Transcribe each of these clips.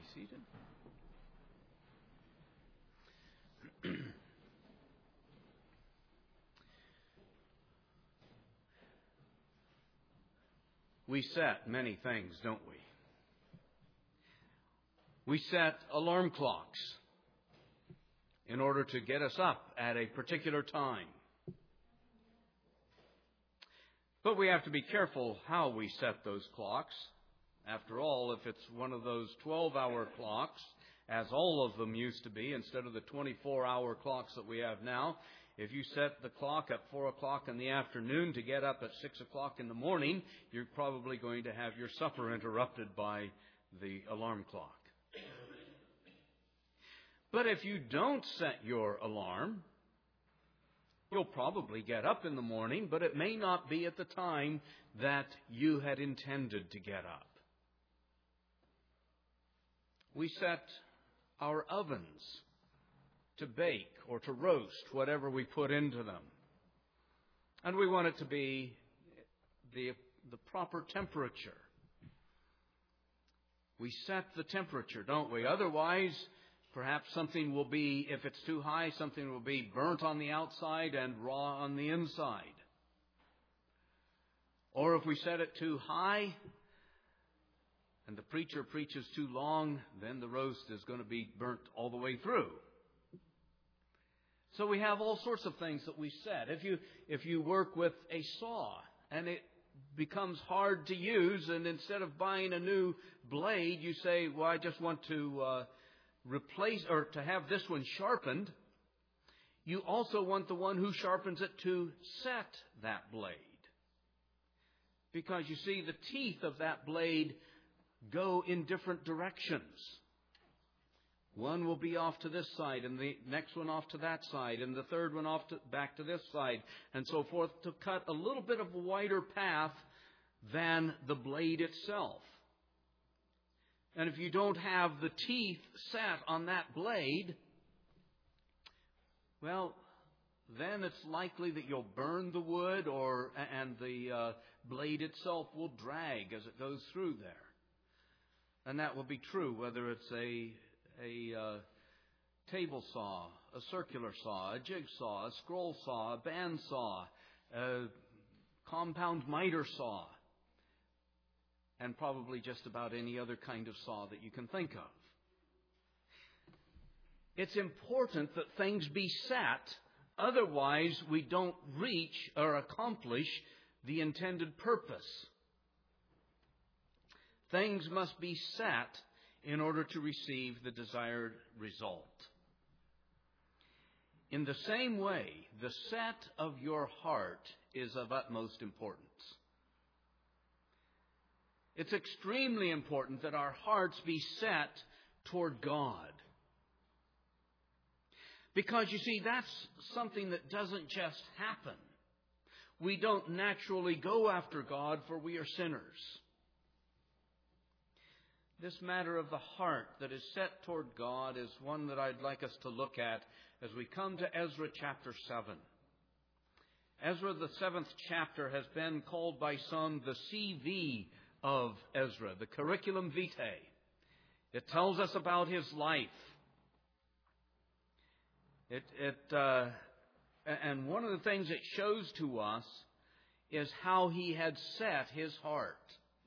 seated. We set many things, don't we? We set alarm clocks in order to get us up at a particular time. But we have to be careful how we set those clocks. After all, if it's one of those 12-hour clocks, as all of them used to be, instead of the 24-hour clocks that we have now, if you set the clock at 4 o'clock in the afternoon to get up at 6 o'clock in the morning, you're probably going to have your supper interrupted by the alarm clock. But if you don't set your alarm, you'll probably get up in the morning, but it may not be at the time that you had intended to get up. We set our ovens to bake or to roast whatever we put into them. And we want it to be the proper temperature. We set the temperature, don't we? Otherwise, perhaps something will be, if it's too high, something will be burnt on the outside and raw on the inside. Or if we set it too high and the preacher preaches too long, then the roast is going to be burnt all the way through. So we have all sorts of things that we set. If you work with a saw and it becomes hard to use, and instead of buying a new blade, you say, well, I just want to replace or to have this one sharpened. You also want the one who sharpens it to set that blade. Because you see, the teeth of that blade go in different directions. One will be off to this side, and the next one off to that side, and the third one back to this side, and so forth, to cut a little bit of a wider path than the blade itself. And if you don't have the teeth set on that blade, well, then it's likely that you'll burn the wood, and the blade itself will drag as it goes through there. And that will be true whether it's a table saw, a circular saw, a jigsaw, a scroll saw, a band saw, a compound miter saw, and probably just about any other kind of saw that you can think of. It's important that things be set, otherwise we don't reach or accomplish the intended purpose. Things must be set in order to receive the desired result. In the same way, the set of your heart is of utmost importance. It's extremely important that our hearts be set toward God. Because, you see, that's something that doesn't just happen. We don't naturally go after God, for we are sinners. This matter of the heart that is set toward God is one that I'd like us to look at as we come to Ezra chapter 7. Ezra, the 7th chapter, has been called by some the CV of Ezra, the curriculum vitae. It tells us about his life. And one of the things it shows to us is how he had set his heart.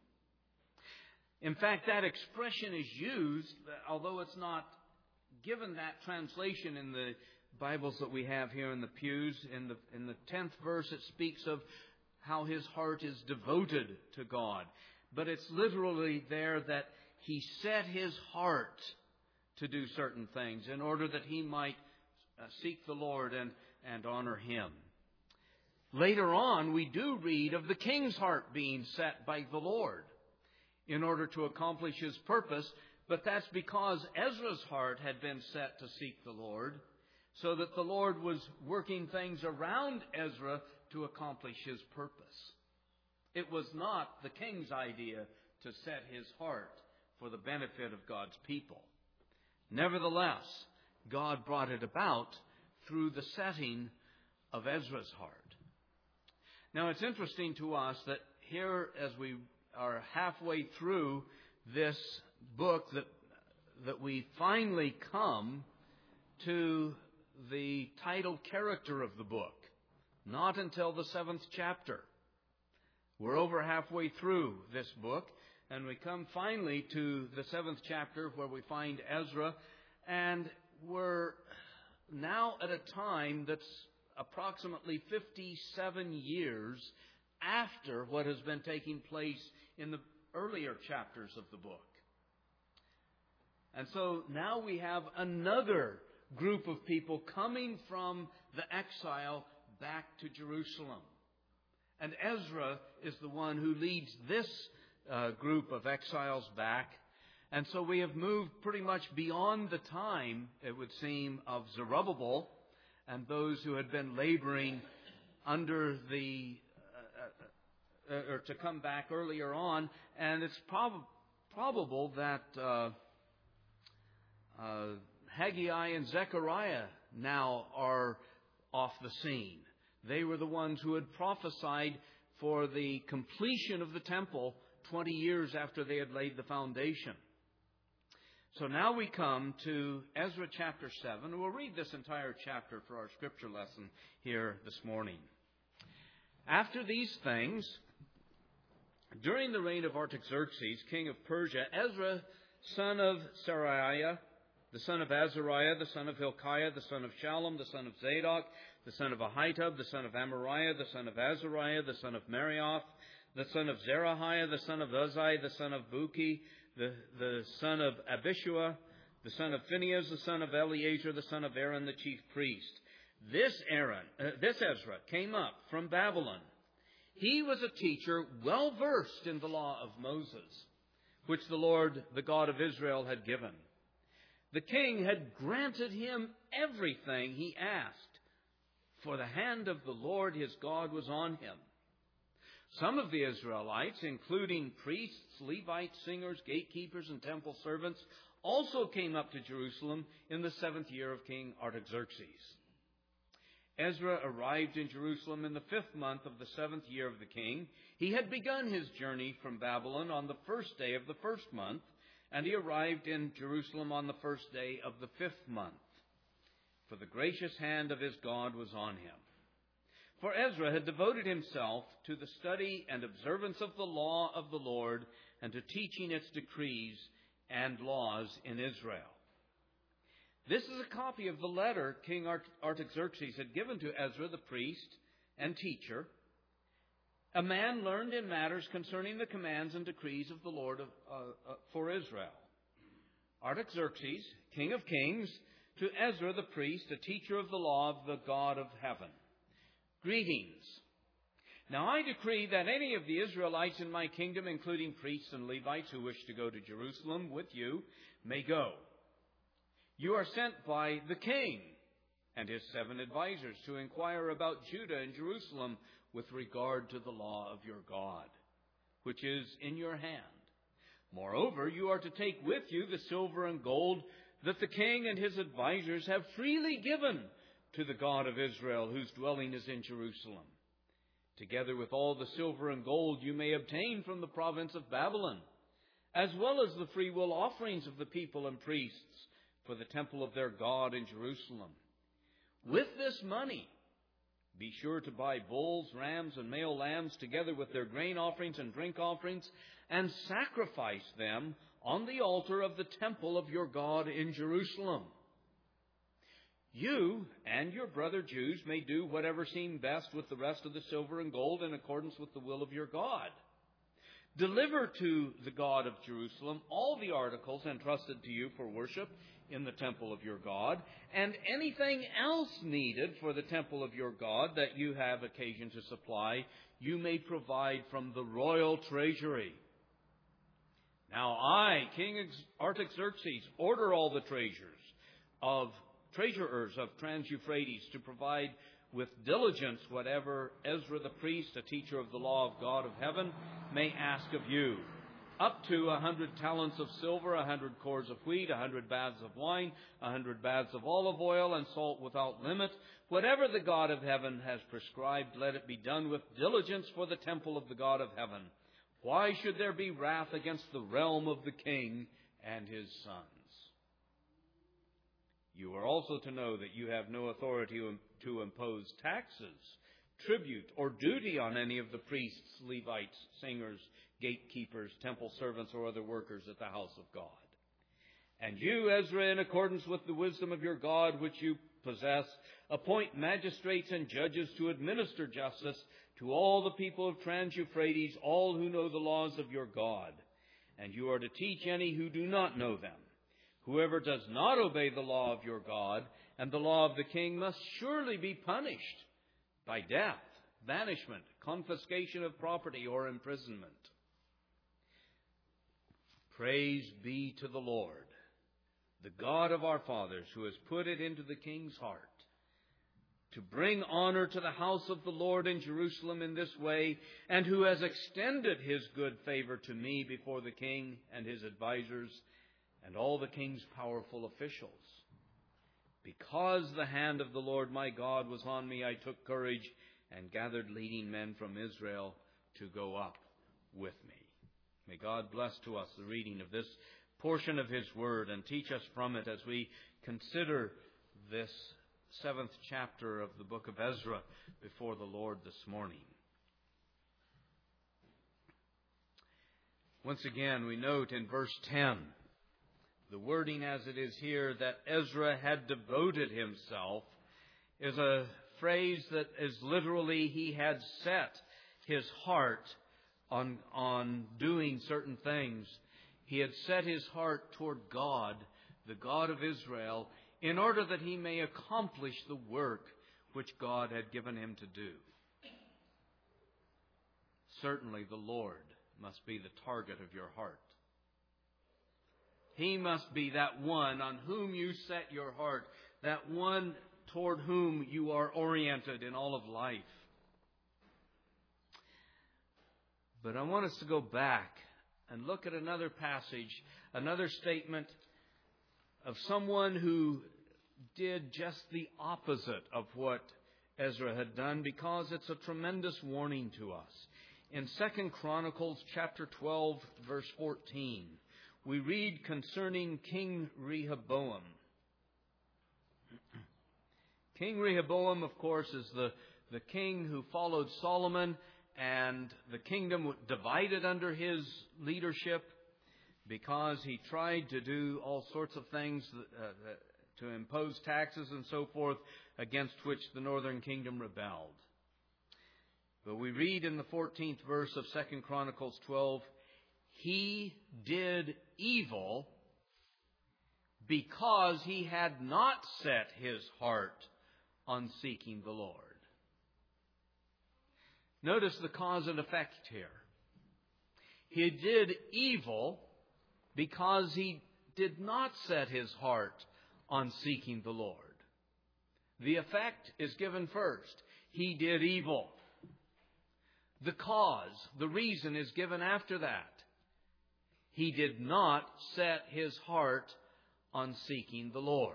In fact, that expression is used, although it's not given that translation in the Bibles that we have here in the pews. In the 10th verse, it speaks of how his heart is devoted to God. But it's literally there that he set his heart to do certain things in order that he might seek the Lord and honor Him. Later on, we do read of the king's heart being set by the Lord in order to accomplish his purpose, but that's because Ezra's heart had been set to seek the Lord, so that the Lord was working things around Ezra to accomplish his purpose. It was not the king's idea to set his heart for the benefit of God's people. Nevertheless, God brought it about through the setting of Ezra's heart. Now, it's interesting to us that here, as we are halfway through this book that we finally come to the title character of the book. Not until the 7th chapter. We're over halfway through this book, and we come finally to the 7th chapter where we find Ezra, and we're now at a time that's approximately 57 years after what has been taking place in the earlier chapters of the book. And so now we have another group of people coming from the exile back to Jerusalem. And Ezra is the one who leads this group of exiles back. And so we have moved pretty much beyond the time, it would seem, of Zerubbabel and those who had been laboring under the, or to come back earlier on. And it's probable that Haggai and Zechariah now are off the scene. They were the ones who had prophesied for the completion of the temple 20 years after they had laid the foundation. So now we come to Ezra chapter 7. We'll read this entire chapter for our scripture lesson here this morning. After these things, during the reign of Artaxerxes, king of Persia, Ezra, son of Seraiah, the son of Azariah, the son of Hilkiah, the son of Shallum, the son of Zadok, the son of Ahitub, the son of Amariah, the son of Azariah, the son of Marioth, the son of Zerahiah, the son of Uzzi, the son of Buki, the son of Abishua, the son of Phinehas, the son of Eleazar, the son of Aaron, the chief priest. This Ezra came up from Babylon. He was a teacher well versed in the law of Moses, which the Lord, the God of Israel, had given. The king had granted him everything he asked, for the hand of the Lord his God was on him. Some of the Israelites, including priests, Levites, singers, gatekeepers, and temple servants, also came up to Jerusalem in the 7th year of King Artaxerxes. Ezra arrived in Jerusalem in the 5th month of the 7th year of the king. He had begun his journey from Babylon on the 1st day of the 1st month, and he arrived in Jerusalem on the 1st day of the 5th month. For the gracious hand of his God was on him. For Ezra had devoted himself to the study and observance of the law of the Lord and to teaching its decrees and laws in Israel. This is a copy of the letter King Artaxerxes had given to Ezra the priest and teacher, a man learned in matters concerning the commands and decrees of the Lord for Israel. Artaxerxes, king of kings, to Ezra the priest, a teacher of the law of the God of heaven. Greetings. Now I decree that any of the Israelites in my kingdom, including priests and Levites who wish to go to Jerusalem with you, may go. You are sent by the king and his 7 advisors to inquire about Judah and Jerusalem with regard to the law of your God, which is in your hand. Moreover, you are to take with you the silver and gold that the king and his advisors have freely given to the God of Israel, whose dwelling is in Jerusalem, together with all the silver and gold you may obtain from the province of Babylon, as well as the freewill offerings of the people and priests for the temple of their God in Jerusalem. With this money, be sure to buy bulls, rams, and male lambs, together with their grain offerings and drink offerings, and sacrifice them on the altar of the temple of your God in Jerusalem. You and your brother Jews may do whatever seems best with the rest of the silver and gold in accordance with the will of your God. Deliver to the God of Jerusalem all the articles entrusted to you for worship in the temple of your God, and anything else needed for the temple of your God that you have occasion to supply, you may provide from the royal treasury. Now I, King Artaxerxes, order all the treasurers of Trans-Euphrates to provide with diligence whatever Ezra the priest, a teacher of the law of God of heaven, may ask of you. Up to 100 talents of silver, 100 cores of wheat, 100 baths of wine, 100 baths of olive oil, and salt without limit. Whatever the God of heaven has prescribed, let it be done with diligence for the temple of the God of heaven. Why should there be wrath against the realm of the king and his sons? You are also to know that you have no authority to impose taxes, tribute, or duty on any of the priests, Levites, singers, gatekeepers, temple servants, or other workers at the house of God. And you, Ezra, in accordance with the wisdom of your God which you possess, appoint magistrates and judges to administer justice to all the people of Trans-Euphrates, all who know the laws of your God. And you are to teach any who do not know them. Whoever does not obey the law of your God and the law of the king must surely be punished by death, banishment, confiscation of property, or imprisonment. Praise be to the Lord, the God of our fathers, who has put it into the king's heart to bring honor to the house of the Lord in Jerusalem in this way, and who has extended his good favor to me before the king and his advisers and all the king's powerful officials. Because the hand of the Lord my God was on me, I took courage and gathered leading men from Israel to go up with me. May God bless to us the reading of this portion of his word and teach us from it as we consider this 7th chapter of the book of Ezra before the Lord this morning. Once again, we note in verse 10, the wording as it is here, that Ezra had devoted himself, is a phrase that is literally he had set his heart on doing certain things. He had set his heart toward God, the God of Israel, in order that he may accomplish the work which God had given him to do. Certainly the Lord must be the target of your heart. He must be that one on whom you set your heart, that one toward whom you are oriented in all of life. But I want us to go back and look at another passage, another statement of someone who did just the opposite of what Ezra had done, because it's a tremendous warning to us. In 2 Chronicles chapter 12, verse 14, we read concerning King Rehoboam. King Rehoboam, of course, is the king who followed Solomon, and the kingdom divided under his leadership because he tried to do all sorts of things to impose taxes and so forth, against which the northern kingdom rebelled. But we read in the 14th verse of 2 Chronicles 12, he did evil because he had not set his heart on seeking the Lord. Notice the cause and effect here. He did evil because he did not set his heart on seeking the Lord. The effect is given first. He did evil. The cause, the reason is given after that. He did not set his heart on seeking the Lord.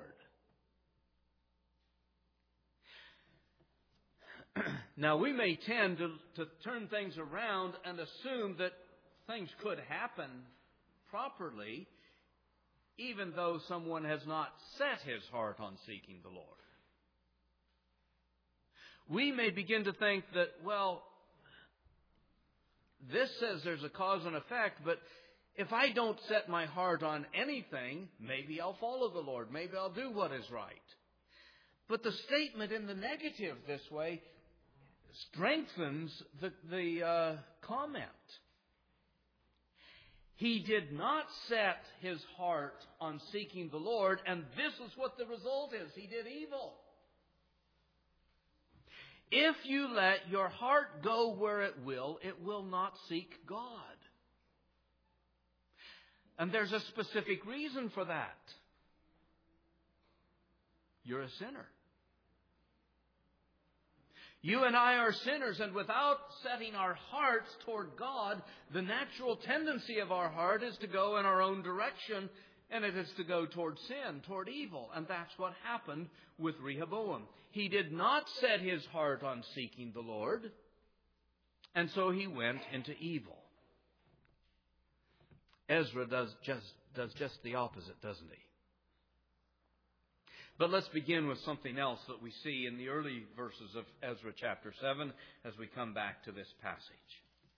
Now, we may tend to turn things around and assume that things could happen properly, even though someone has not set his heart on seeking the Lord. We may begin to think that, well, this says there's a cause and effect, but if I don't set my heart on anything, maybe I'll follow the Lord. Maybe I'll do what is right. But the statement in the negative this way strengthens the comment. He did not set his heart on seeking the Lord, and this is what the result is. He did evil. If you let your heart go where it will not seek God. And there's a specific reason for that. You're a sinner. You and I are sinners, and without setting our hearts toward God, the natural tendency of our heart is to go in our own direction, and it is to go toward sin, toward evil. And that's what happened with Rehoboam. He did not set his heart on seeking the Lord, and so he went into evil. Ezra does just the opposite, doesn't he? But let's begin with something else that we see in the early verses of Ezra chapter 7 as we come back to this passage.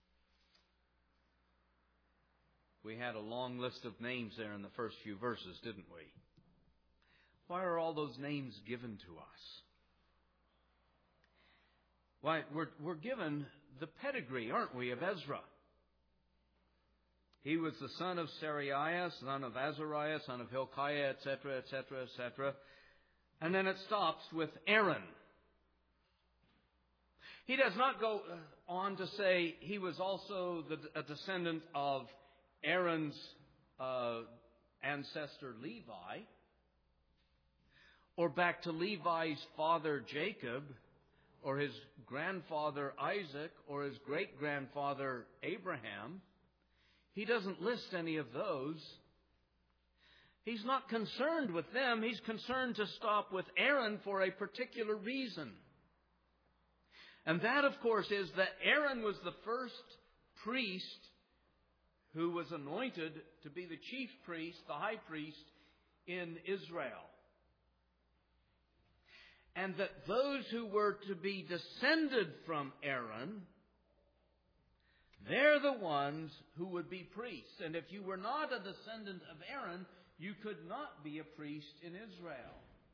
We had a long list of names there in the first few verses, didn't we? Why are all those names given to us? Why, we're given the pedigree, aren't we, of Ezra? He was the son of Seraiah, son of Azariah, son of Hilkiah, etc., etc., etc. And then it stops with Aaron. He does not go on to say he was also a descendant of Aaron's ancestor Levi, or back to Levi's father Jacob, or his grandfather Isaac, or his great-grandfather Abraham. He doesn't list any of those. He's not concerned with them. He's concerned to stop with Aaron for a particular reason. And that, of course, is that Aaron was the first priest who was anointed to be the chief priest, the high priest in Israel. And that those who were to be descended from Aaron, they're the ones who would be priests. And if you were not a descendant of Aaron, you could not be a priest in Israel.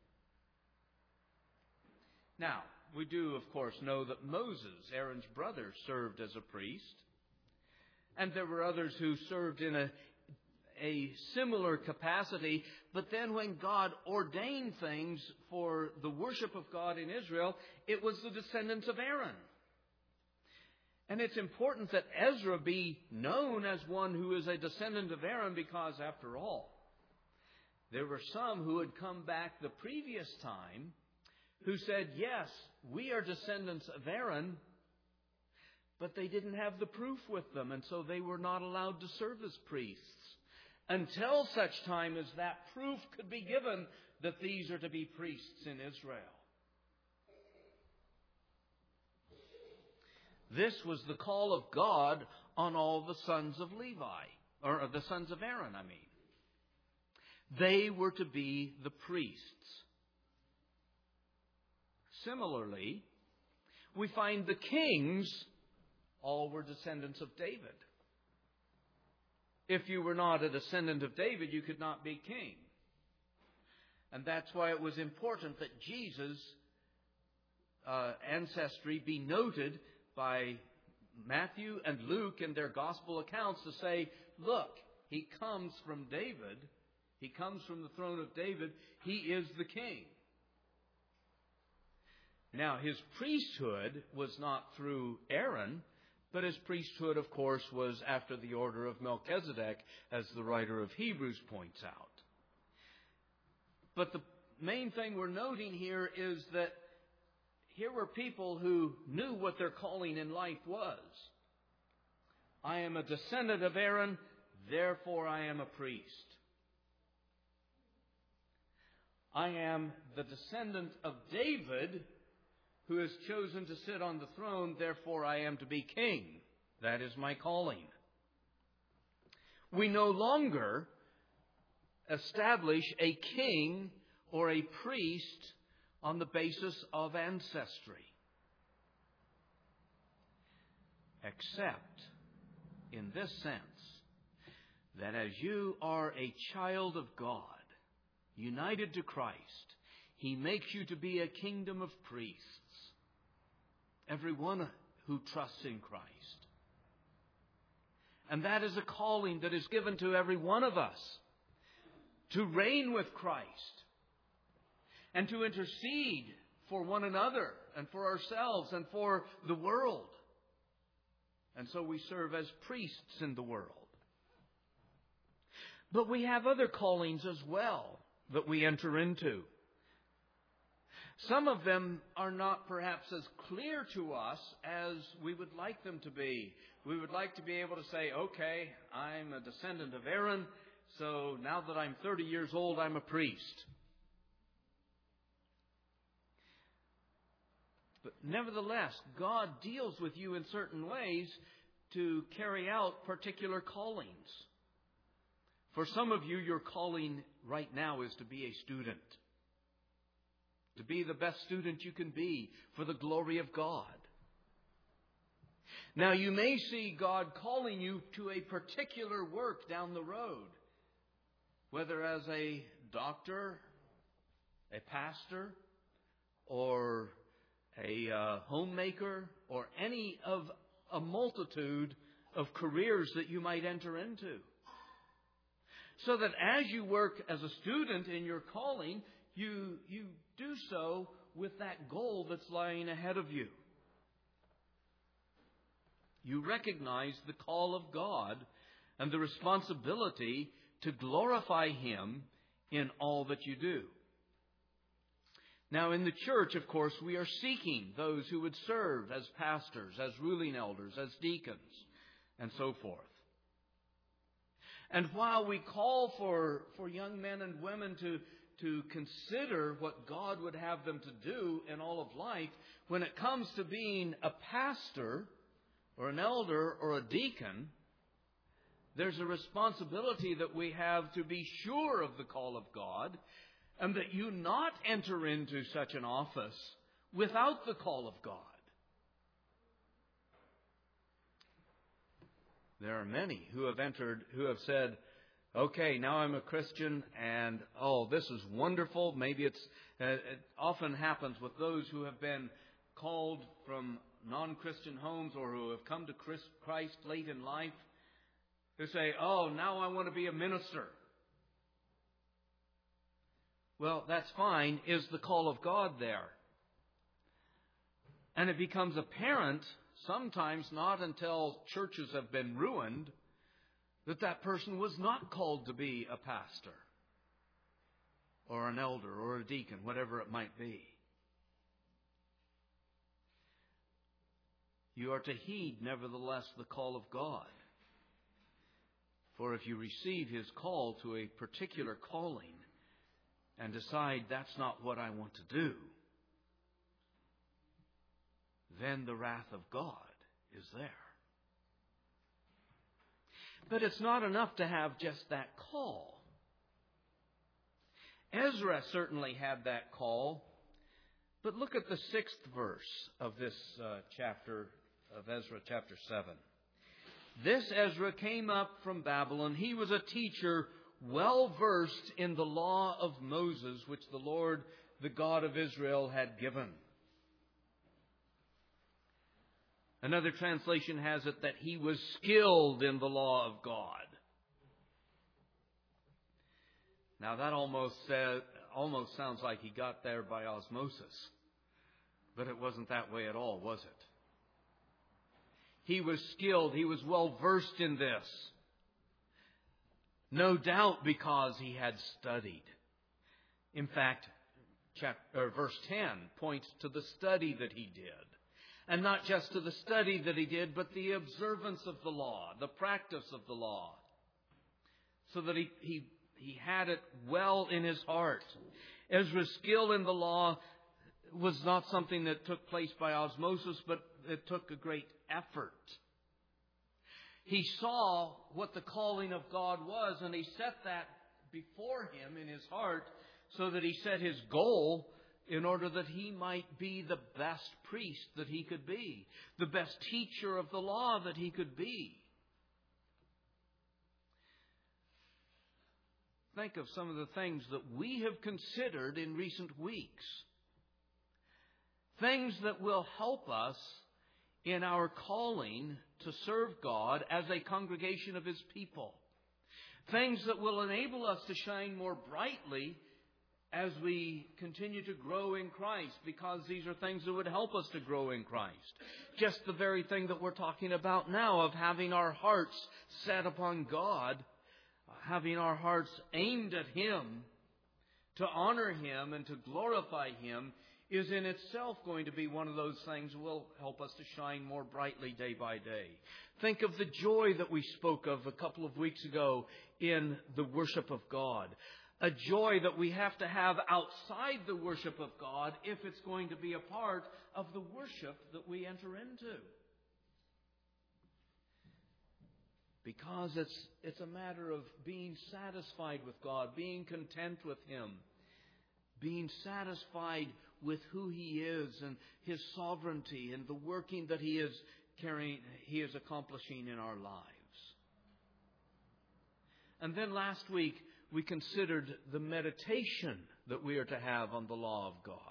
Now, we do, of course, know that Moses, Aaron's brother, served as a priest. And there were others who served in a similar capacity. But then when God ordained things for the worship of God in Israel, it was the descendants of Aaron. And it's important that Ezra be known as one who is a descendant of Aaron because, after all, there were some who had come back the previous time who said, yes, we are descendants of Aaron, but they didn't have the proof with them, and so they were not allowed to serve as priests until such time as that proof could be given that these are to be priests in Israel. This was the call of God on all the sons of Levi, or the sons of Aaron, I mean. They were to be the priests. Similarly, we find the kings all were descendants of David. If you were not a descendant of David, you could not be king. And that's why it was important that Jesus' ancestry be noted by Matthew and Luke in their gospel accounts to say, look, he comes from David. He comes from the throne of David. He is the king. Now, his priesthood was not through Aaron, but his priesthood, of course, was after the order of Melchizedek, as the writer of Hebrews points out. But the main thing we're noting here is that here were people who knew what their calling in life was. I am a descendant of Aaron, therefore I am a priest. I am the descendant of David, who has chosen to sit on the throne, therefore I am to be king. That is my calling. We no longer establish a king or a priest on the basis of ancestry. Except in this sense, that as you are a child of God, united to Christ, He makes you to be a kingdom of priests. Everyone who trusts in Christ. And that is a calling that is given to every one of us to reign with Christ and to intercede for one another and for ourselves and for the world. And so we serve as priests in the world. But we have other callings as well that we enter into. Some of them are not perhaps as clear to us as we would like them to be. We would like to be able to say, okay, I'm a descendant of Aaron, so now that I'm 30 years old, I'm a priest. But nevertheless, God deals with you in certain ways to carry out particular callings. For some of you, your calling right now is to be a student. to be the best student you can be for the glory of God. Now, you may see God calling you to a particular work down the road, whether as a doctor, a pastor, or a homemaker, or any of a multitude of careers that you might enter into. So that as you work as a student in your calling, you do so with that goal that's lying ahead of you. You recognize the call of God and the responsibility to glorify Him in all that you do. Now, in the church, of course, we are seeking those who would serve as pastors, as ruling elders, as deacons, and so forth. And while we call for young men and women to consider what God would have them to do in all of life, when it comes to being a pastor or an elder or a deacon, there's a responsibility that we have to be sure of the call of God, and that you not enter into such an office without the call of God. There are many who have said, okay, now I'm a Christian, and this is wonderful. Maybe it often happens with those who have been called from non-Christian homes or who have come to Christ late in life, who say, now I want to be a minister. Well, that's fine. Is the call of God there? And it becomes apparent, sometimes not until churches have been ruined, that person was not called to be a pastor or an elder or a deacon, whatever it might be. You are to heed, nevertheless, the call of God. For if you receive His call to a particular calling and decide that's not what I want to do, then the wrath of God is there. But it's not enough to have just that call. Ezra certainly had that call. But look at the 6th verse of this chapter of Ezra, chapter 7. This Ezra came up from Babylon. He was a teacher well versed in the law of Moses, which the Lord, the God of Israel, had given. Another translation has it that he was skilled in the law of God. Now that almost sounds like he got there by osmosis. But it wasn't that way at all, was it? He was skilled. He was well versed in this. No doubt because he had studied. In fact, verse 10 points to the study that he did. And not just to the study that he did, but the observance of the law, the practice of the law. So that he had it well in his heart. Ezra's skill in the law was not something that took place by osmosis, but it took a great effort. He saw what the calling of God was, and he set that before him in his heart, so that he set his goal in order that he might be the best priest that he could be, the best teacher of the law that he could be. Think of some of the things that we have considered in recent weeks. Things that will help us in our calling to serve God as a congregation of His people. Things that will enable us to shine more brightly as we continue to grow in Christ, because these are things that would help us to grow in Christ. Just the very thing that we're talking about now, of having our hearts set upon God, having our hearts aimed at Him, to honor Him and to glorify Him, is in itself going to be one of those things that will help us to shine more brightly day by day. Think of the joy that we spoke of a couple of weeks ago in the worship of God. A joy that we have to have outside the worship of God if it's going to be a part of the worship that we enter into. Because it's a matter of being satisfied with God, being content with Him, being satisfied with who He is and His sovereignty and the working that He is accomplishing in our lives. And then last week we considered the meditation that we are to have on the law of God.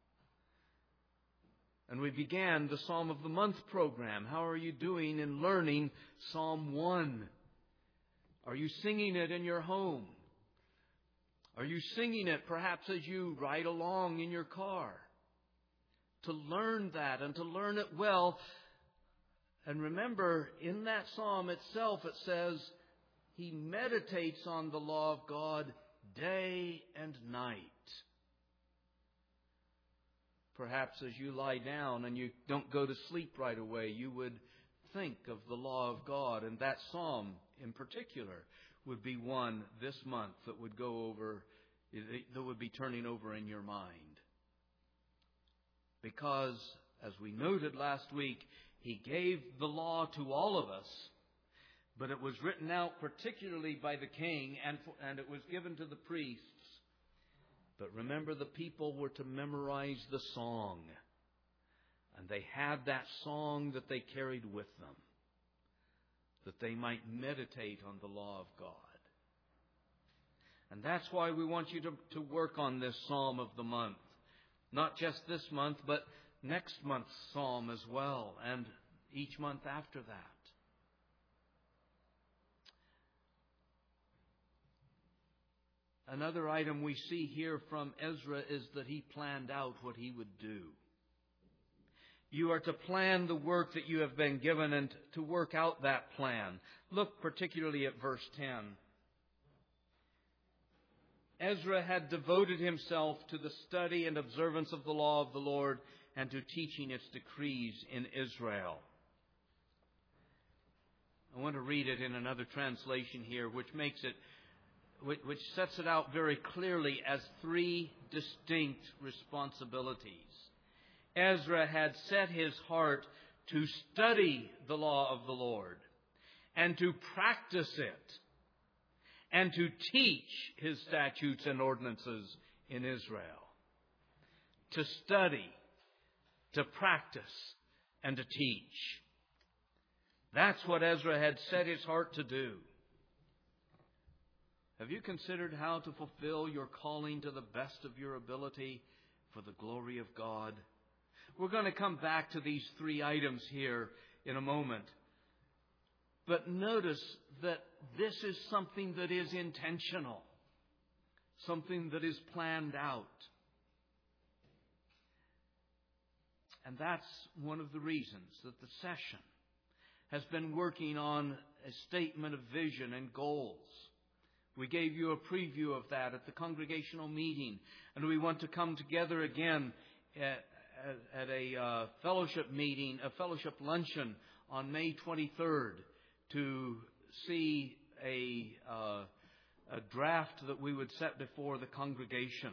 And we began the Psalm of the Month program. How are you doing in learning Psalm 1? Are you singing it in your home? Are you singing it perhaps as you ride along in your car? To learn that and to learn it well. And remember, in that psalm itself it says, he meditates on the law of God day and night. Perhaps as you lie down and you don't go to sleep right away, you would think of the law of God. And that psalm in particular would be one this month that would be turning over in your mind. Because, as we noted last week, He gave the law to all of us, but it was written out particularly by the king and it was given to the priests. But remember, the people were to memorize the song. And they had that song that they carried with them, that they might meditate on the law of God. And that's why we want you to work on this Psalm of the month. Not just this month, but next month's Psalm as well, and each month after that. Another item we see here from Ezra is that he planned out what he would do. You are to plan the work that you have been given and to work out that plan. Look particularly at verse 10. Ezra had devoted himself to the study and observance of the law of the Lord and to teaching its decrees in Israel. I want to read it in another translation here, which sets it out very clearly as three distinct responsibilities. Ezra had set his heart to study the law of the Lord and to practice it and to teach His statutes and ordinances in Israel. To study, to practice, and to teach. That's what Ezra had set his heart to do. Have you considered how to fulfill your calling to the best of your ability for the glory of God? We're going to come back to these three items here in a moment. But notice that this is something that is intentional. Something that is planned out. And that's one of the reasons that the session has been working on a statement of vision and goals. We gave you a preview of that at the congregational meeting. And we want to come together again at a fellowship meeting, a fellowship luncheon on May 23rd to see a draft that we would set before the congregation.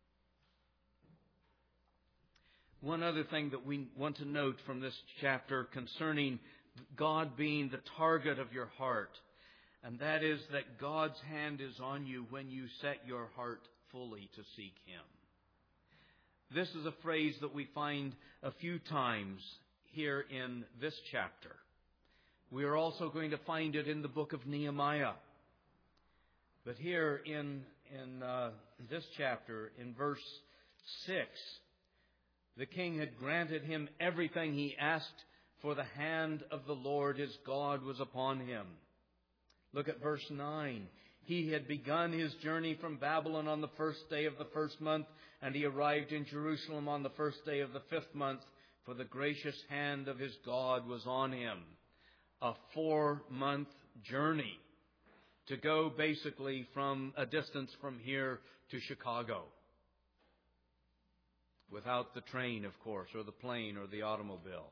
One other thing that we want to note from this chapter concerning God being the target of your heart, and that is that God's hand is on you when you set your heart fully to seek Him. This is a phrase that we find a few times here in this chapter. We are also going to find it in the book of Nehemiah. But here in this chapter, in verse 6, the king had granted him everything he asked, for the hand of the Lord his God was upon him. Look at verse 9. He had begun his journey from Babylon on the first day of the first month, and he arrived in Jerusalem on the first day of the fifth month, for the gracious hand of his God was on him. A 4-month journey to go basically from a distance from here to Chicago. Without the train, of course, or the plane or the automobile.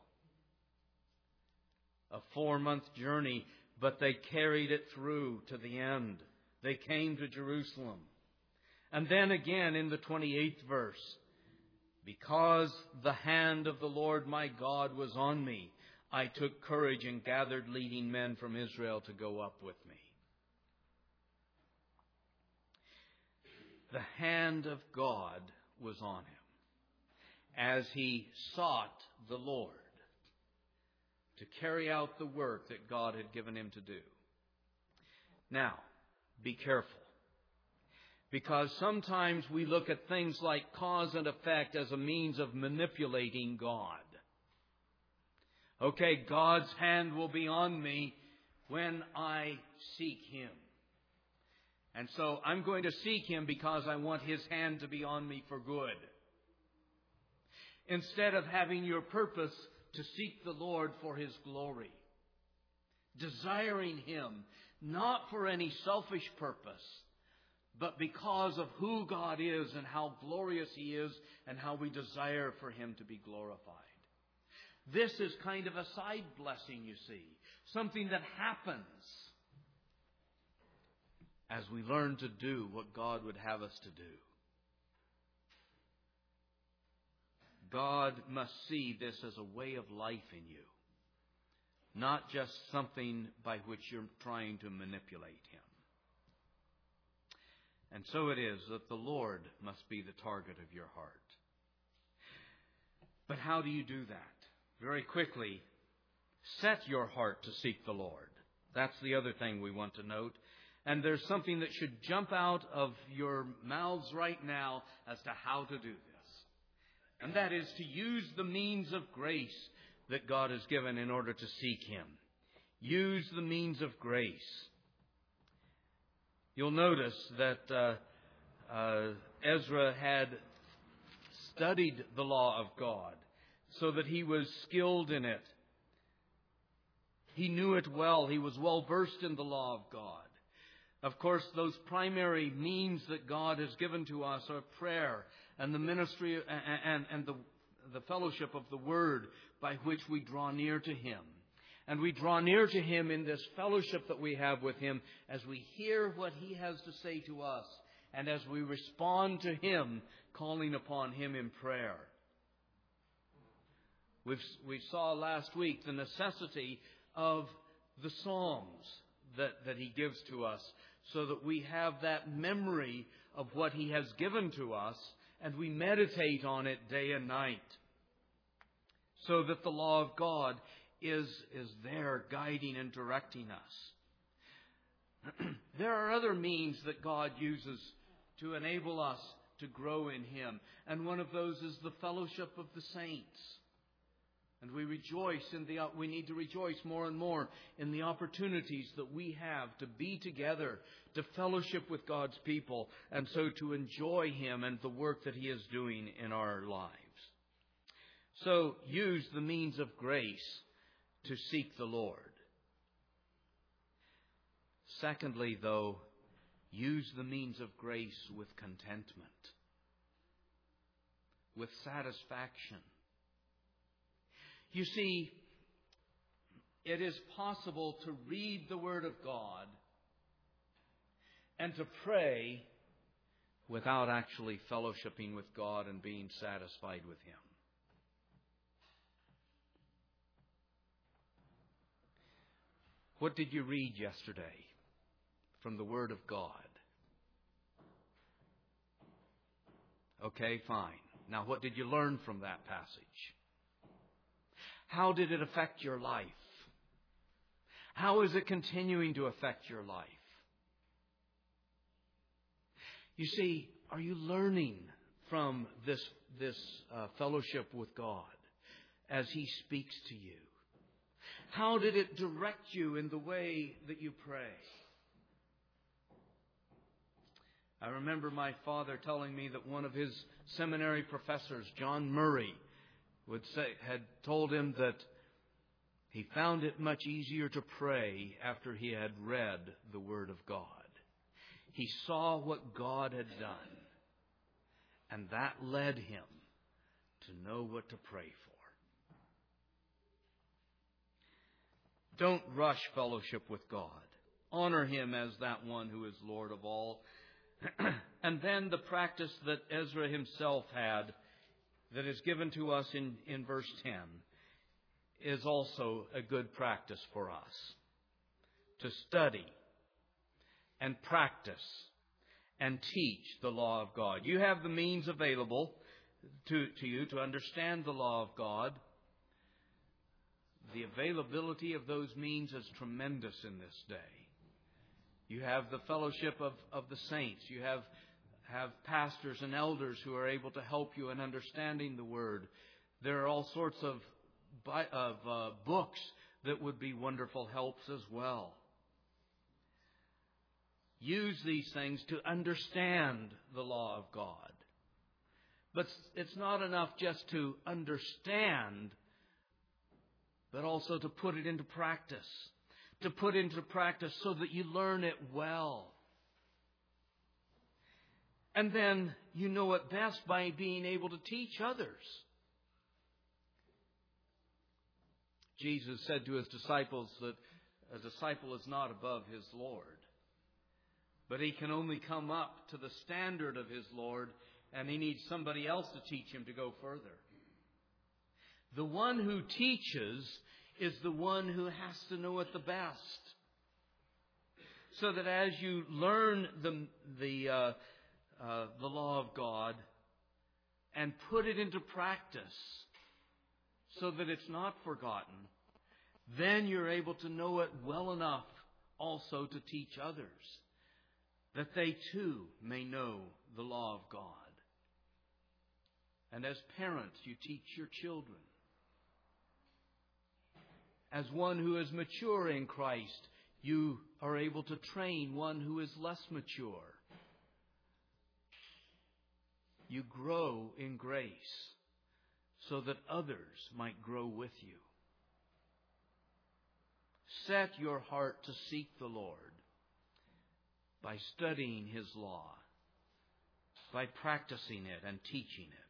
A 4-month journey, but they carried it through to the end. They came to Jerusalem. And then again in the 28th verse, because the hand of the Lord my God was on me, I took courage and gathered leading men from Israel to go up with me. the hand of God was on him as he sought the Lord to carry out the work that God had given him to do. Now, be careful. Because sometimes we look at things like cause and effect as a means of manipulating God. Okay, God's hand will be on me when I seek Him. And so I'm going to seek Him because I want His hand to be on me for good. Instead of having your purpose to seek the Lord for His glory. Desiring Him, not for any selfish purpose, but because of who God is and how glorious He is and how we desire for Him to be glorified. This is kind of a side blessing, you see. Something that happens as we learn to do what God would have us to do. God must see this as a way of life in you, not just something by which you're trying to manipulate Him. And so it is that the Lord must be the target of your heart. But how do you do that? Very quickly, set your heart to seek the Lord. That's the other thing we want to note. And there's something that should jump out of your mouths right now as to how to do this. And that is to use the means of grace that God has given in order to seek Him. Use the means of grace. You'll notice that Ezra had studied the law of God so that he was skilled in it. He knew it well. He was well versed in the law of God. Of course, those primary means that God has given to us are prayer and the ministry and the fellowship of the Word by which we draw near to Him. And we draw near to Him in this fellowship that we have with Him as we hear what He has to say to us and as we respond to Him, calling upon Him in prayer. We saw last week the necessity of the Psalms that He gives to us so that we have that memory of what He has given to us and we meditate on it day and night so that the law of God is there guiding and directing us. There are other means that God uses to enable us to grow in Him. And one of those is the fellowship of the saints. And we need to rejoice more and more in the opportunities that we have to be together, to fellowship with God's people, and so to enjoy Him and the work that He is doing in our lives. So use the means of grace to seek the Lord. Secondly, though, use the means of grace with contentment, with satisfaction. You see, it is possible to read the Word of God and to pray without actually fellowshipping with God and being satisfied with Him. What did you read yesterday from the Word of God? Okay, fine. Now, what did you learn from that passage? How did it affect your life? How is it continuing to affect your life? You see, are you learning from this fellowship with God as He speaks to you? How did it direct you in the way that you pray? I remember my father telling me that one of his seminary professors, John Murray, had told him that he found it much easier to pray after he had read the Word of God. He saw what God had done, and that led him to know what to pray for. Don't rush fellowship with God. Honor Him as that one who is Lord of all. And then the practice that Ezra himself had that is given to us in verse 10 is also a good practice for us. To study and practice and teach the law of God. You have the means available to you to understand the law of God. The availability of those means is tremendous in this day. You have the fellowship of the saints. You have pastors and elders who are able to help you in understanding the Word. There are all sorts of books that would be wonderful helps as well. Use these things to understand the law of God. But it's not enough just to understand, but also to put it into practice. To put into practice so that you learn it well. And then you know it best by being able to teach others. Jesus said to His disciples that a disciple is not above his Lord, but he can only come up to the standard of his Lord, and he needs somebody else to teach him to go further. The one who teaches is the one who has to know it the best. So that as you learn the law of God and put it into practice so that it's not forgotten, then you're able to know it well enough also to teach others, that they too may know the law of God. And as parents, you teach your children. As one who is mature in Christ, you are able to train one who is less mature. You grow in grace so that others might grow with you. Set your heart to seek the Lord by studying His law, by practicing it and teaching it.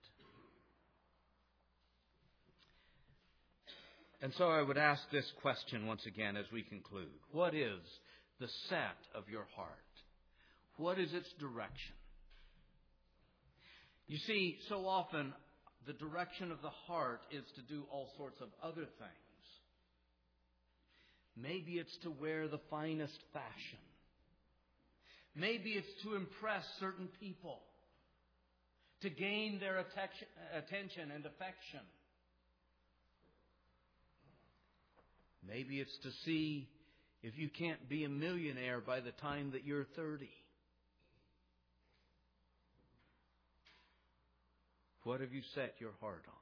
And so I would ask this question once again as we conclude. What is the set of your heart? What is its direction? You see, so often the direction of the heart is to do all sorts of other things. Maybe it's to wear the finest fashion. Maybe it's to impress certain people, to gain their attention and affection. Maybe it's to see if you can't be a millionaire by the time that you're 30. What have you set your heart on?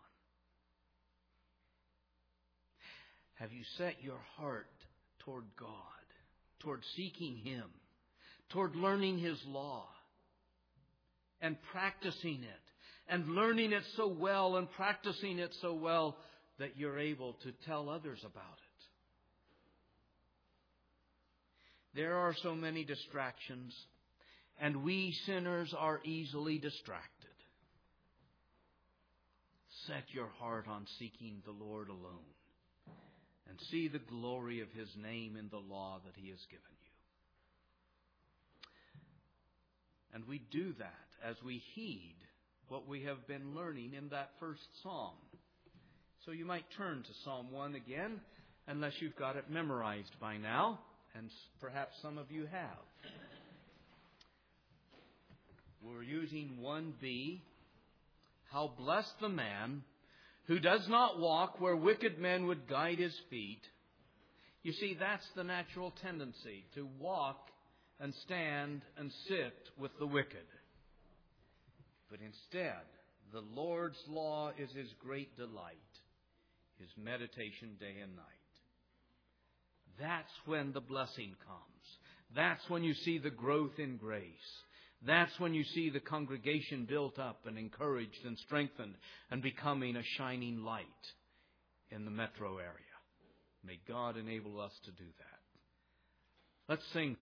Have you set your heart toward God, toward seeking Him, toward learning His law and practicing it and learning it so well and practicing it so well that you're able to tell others about it? There are so many distractions, and we sinners are easily distracted. Set your heart on seeking the Lord alone and see the glory of His name in the law that He has given you. And we do that as we heed what we have been learning in that first psalm. So you might turn to Psalm 1 again, unless you've got it memorized by now. And perhaps some of you have. We're using 1b. How blessed the man who does not walk where wicked men would guide his feet. You see, that's the natural tendency, to walk and stand and sit with the wicked. But instead, the Lord's law is His great delight, His meditation day and night. That's when the blessing comes. That's when you see the growth in grace. That's when you see the congregation built up and encouraged and strengthened and becoming a shining light in the metro area. May God enable us to do that. Let's sing.